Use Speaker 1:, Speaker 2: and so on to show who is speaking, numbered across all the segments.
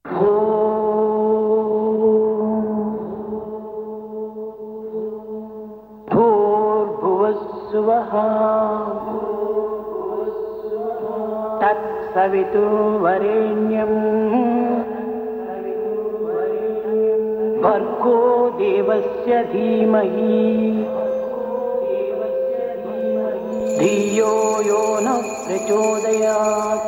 Speaker 1: भूर्भुवस्सुवः तत्सवितुर्वरेण्यं भर्गो देवस्य धीमहि धियो यो नः प्रचोदयात्।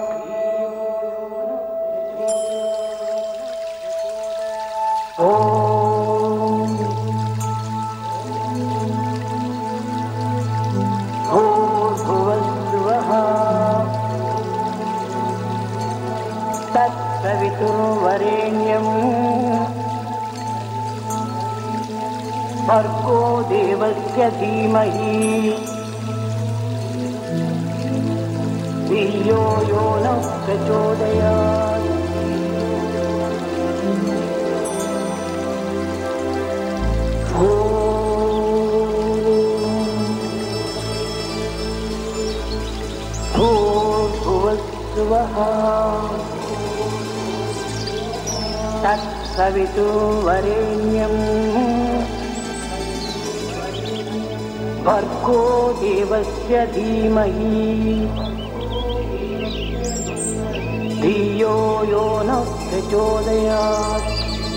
Speaker 1: भूर्भुवस्सुवः तत्सवितुर्वरेण्यं भर्गो देवस्य धीमहि धियो यो नः प्रचोदयात्। भूर्भुवस्सुवः तत्सवितुर्वरेण्यं भर्गो देवस्य धीमहि धियो यो नः प्रचोदयात्।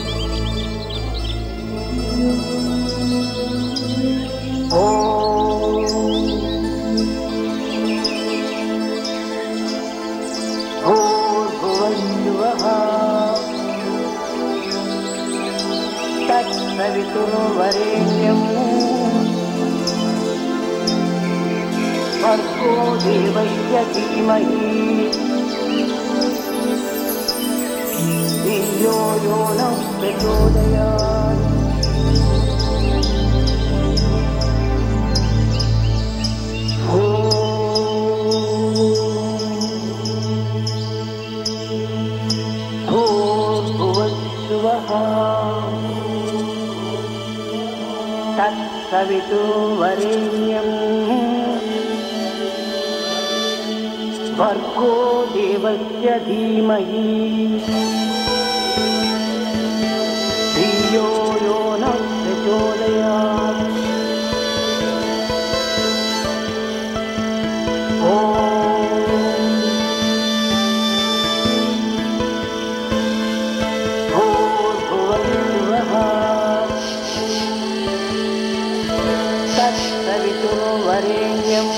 Speaker 1: भूर्भुवस्सुवः तत्सवितुर्वरेण्यं भर्गो देवस्य धीमहि धियो यो नः प्रचोदयात्। भूर्भुवस्सुवः तत्सवितुर्वरेण्यं भर्गो देवस्य धीमहि धियो यो नः प्रचोदयात्। भूर्भुवस्सुवः तत्सवितुर्वरेण्यं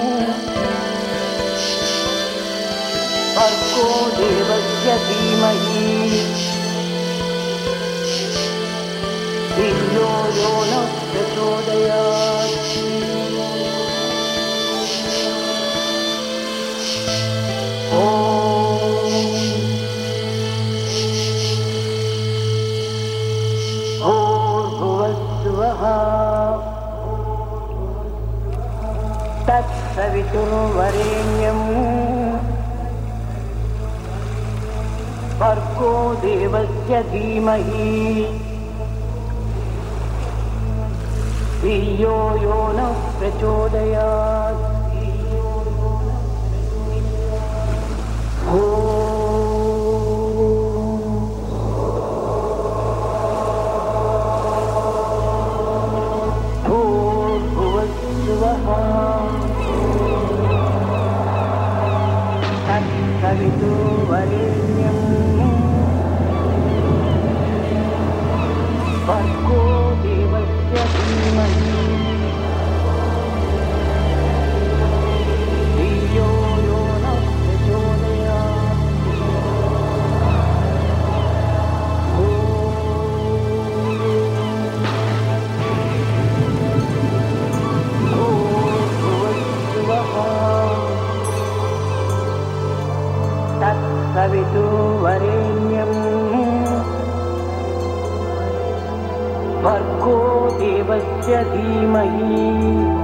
Speaker 1: भर्गो देवस्य धीमहि धियो यो नः प्रचोदयात्। भूर्भुवस्सुवः तत्सवितुर्वरेण्यं भर्गो देवस्य धीमहि धियो यो नः प्रचोदयात्। भूर्भुवस्सुवः तत्सवितुर्वरेण्यं भर्गो देवस्य धीमहि धियो यो नः प्रचोदयात्। भूर्भुवस्सुवः तत्सवितुर्वरेण्यं भर्गो देवस्य धीमहि